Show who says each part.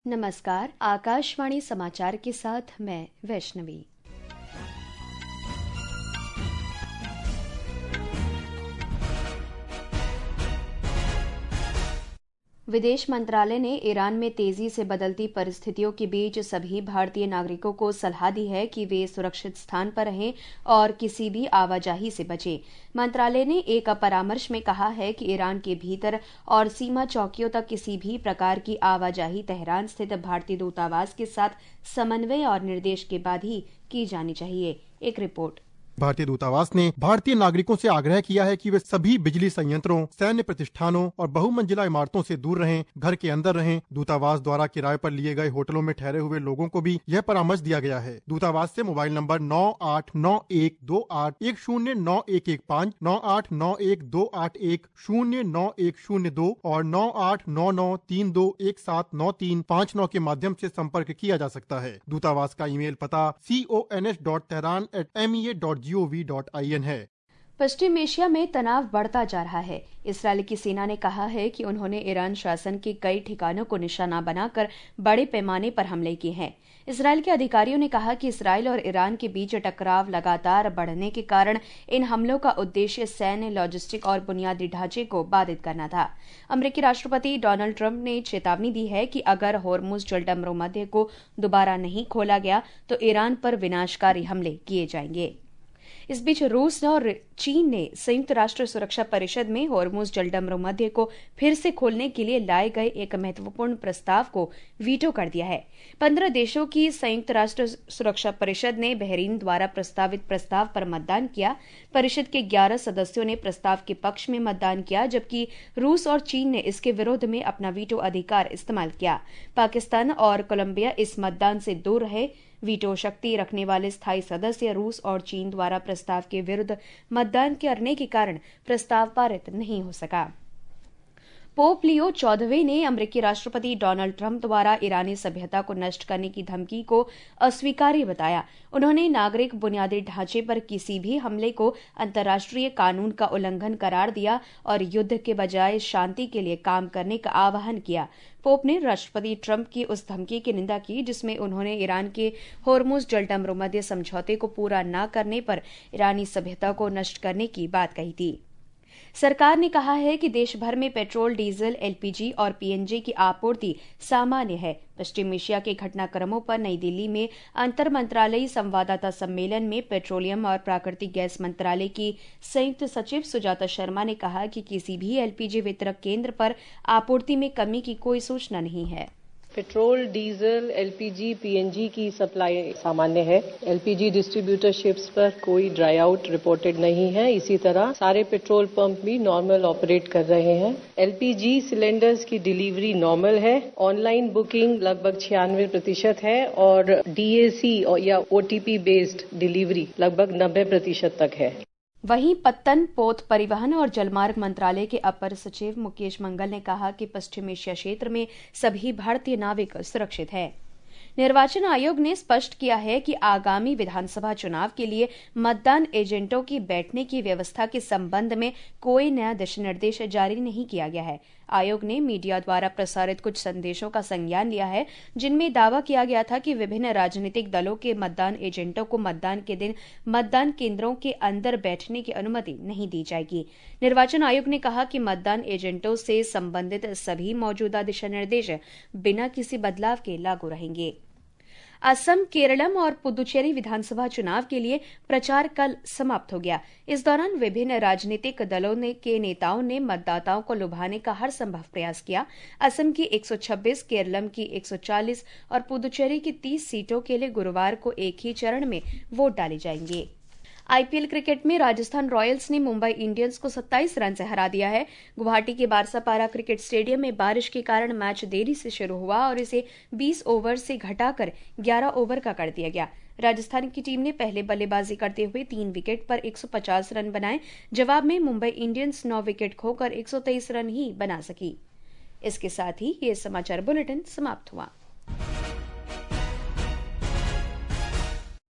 Speaker 1: नमस्कार, आकाशवाणी समाचार के साथ मैं वैष्णवी। विदेश मंत्रालय ने ईरान में तेजी से बदलती परिस्थितियों के बीच सभी भारतीय नागरिकों को सलाह दी है कि वे सुरक्षित स्थान पर रहें और किसी भी आवाजाही से बचें। मंत्रालय ने एक परामर्श में कहा है कि ईरान के भीतर और सीमा चौकियों तक किसी भी प्रकार की आवाजाही तेहरान स्थित भारतीय दूतावास के साथ समन्वय और निर्देश के बाद ही की जानी चाहिए। एक रिपोर्ट।
Speaker 2: भारतीय दूतावास ने भारतीय नागरिकों से आग्रह किया है कि वे सभी बिजली संयंत्रों, सैन्य प्रतिष्ठानों और बहुमंजिला इमारतों से दूर रहें, घर के अंदर रहें। दूतावास द्वारा किराए पर लिए गए होटलों में ठहरे हुए लोगों को भी यह परामर्श दिया गया है। दूतावास से मोबाइल नंबर 989128109115, 989128109102 और 989932179359 के माध्यम से संपर्क किया जा सकता है। दूतावास का ईमेल पता cons.tehran@mea.gov.in है।
Speaker 1: पश्चिम एशिया में तनाव बढ़ता जा रहा है। इस्राएल की सेना ने कहा है कि उन्होंने ईरान शासन के कई ठिकानों को निशाना बनाकर बड़े पैमाने पर हमले किए हैं। इस्राएल के अधिकारियों ने कहा कि इस्राएल और ईरान के बीच टकराव लगातार बढ़ने के कारण इन हमलों का उद्देश्य सैन्य, लॉजिस्टिक और बुनियादी ढांचे को बाधित करना था। अमेरिकी राष्ट्रपति डोनाल्ड ट्रंप ने चेतावनी दी है कि अगर होर्मुज जलसंधि को दोबारा नहीं खोला गया तो ईरान पर विनाशकारी हमले किए जाएंगे। इस बीच रूस और चीन ने संयुक्त राष्ट्र सुरक्षा परिषद में होर्मुज जलसंधि को फिर से खोलने के लिए लाए गए एक महत्वपूर्ण प्रस्ताव को वीटो कर दिया है। 15 देशों की संयुक्त राष्ट्र सुरक्षा परिषद ने बहरीन द्वारा प्रस्तावित प्रस्ताव पर मतदान किया। परिषद के 11 सदस्यों ने प्रस्ताव के पक्ष में मतदान किया, जबकि रूस और चीन ने इसके विरोध में अपना वीटो अधिकार इस्तेमाल किया। पाकिस्तान और कोलंबिया इस मतदान से दूर रहे। वीटो शक्ति रखने वाले स्थायी सदस्य रूस और चीन द्वारा प्रस्ताव के विरुद्ध मतदान करने के कारण प्रस्ताव पारित नहीं हो सका। पोप लियो 14वें ने अमेरिकी राष्ट्रपति डोनाल्ड ट्रंप द्वारा ईरानी सभ्यता को नष्ट करने की धमकी को अस्वीकार्य बताया। उन्होंने नागरिक बुनियादी ढांचे पर किसी भी हमले को अंतर्राष्ट्रीय कानून का उल्लंघन करार दिया और युद्ध के बजाय शांति के लिए काम करने का आह्वान किया। पोप ने राष्ट्रपति ट्रंप की उस धमकी की निंदा की जिसमें उन्होंने ईरान के होर्मुज जलसंधि समझौते को पूरा न करने पर ईरानी सभ्यता को नष्ट करने की बात कही थी। सरकार ने कहा है कि देश भर में पेट्रोल, डीजल, एलपीजी और पीएनजी की आपूर्ति सामान्य है। पश्चिम एशिया के घटनाक्रमों पर नई दिल्ली में अंतर मंत्रालयी संवाददाता सम्मेलन में पेट्रोलियम और प्राकृतिक गैस मंत्रालय की संयुक्त सचिव सुजाता शर्मा ने कहा कि किसी भी एलपीजी वितरक केंद्र पर आपूर्ति में कमी की कोई सूचना नहीं है।
Speaker 3: पेट्रोल, डीजल, एलपीजी, पीएनजी की सप्लाई सामान्य है। एलपीजी डिस्ट्रीब्यूटर शिप्स पर कोई ड्राई आउट रिपोर्टेड नहीं है। इसी तरह सारे पेट्रोल पंप भी नॉर्मल ऑपरेट कर रहे हैं। एलपीजी सिलेंडर्स की डिलीवरी नॉर्मल है। ऑनलाइन बुकिंग लगभग 96% है और डीएसी या ओटीपी बेस्ड डिलीवरी लगभग 90% तक है।
Speaker 1: वहीं पत्तन, पोत परिवहन और जलमार्ग मंत्रालय के अपर सचिव मुकेश मंगल ने कहा कि पश्चिम एशिया क्षेत्र में सभी भारतीय नाविक सुरक्षित हैं। निर्वाचन आयोग ने स्पष्ट किया है कि आगामी विधानसभा चुनाव के लिए मतदान एजेंटों की बैठने की व्यवस्था के संबंध में कोई नया दिशा निर्देश जारी नहीं किया गया है। आयोग ने मीडिया द्वारा प्रसारित कुछ संदेशों का संज्ञान लिया है जिनमें दावा किया गया था कि विभिन्न राजनीतिक दलों के मतदान एजेंटों को मतदान के दिन मतदान केंद्रों के अंदर बैठने की अनुमति नहीं दी जाएगी। निर्वाचन आयोग ने कहा कि मतदान एजेंटों से संबंधित सभी मौजूदा दिशा निर्देश बिना किसी बदलाव के लागू रहेंगे। असम, केरलम और पुदुचेरी विधानसभा चुनाव के लिए प्रचार कल समाप्त हो गया। इस दौरान विभिन्न राजनीतिक दलों के नेताओं ने मतदाताओं को लुभाने का हर संभव प्रयास किया। असम की 126, केरलम की 140 और पुदुचेरी की 30 सीटों के लिए गुरुवार को एक ही चरण में वोट डाले जाएंगे। आईपीएल क्रिकेट में राजस्थान रॉयल्स ने मुंबई इंडियंस को 27 रन से हरा दिया है। गुवाहाटी के बारसापारा क्रिकेट स्टेडियम में बारिश के कारण मैच देरी से शुरू हुआ और इसे 20 ओवर से घटाकर 11 ओवर का कर दिया गया। राजस्थान की टीम ने पहले बल्लेबाजी करते हुए 3 विकेट पर 150 रन बनाए। जवाब में मुंबई इंडियंस 9 विकेट खोकर 123 रन ही बना सकी। इसके साथ ही ये समाचार बुलेटिन समाप्त हुआ।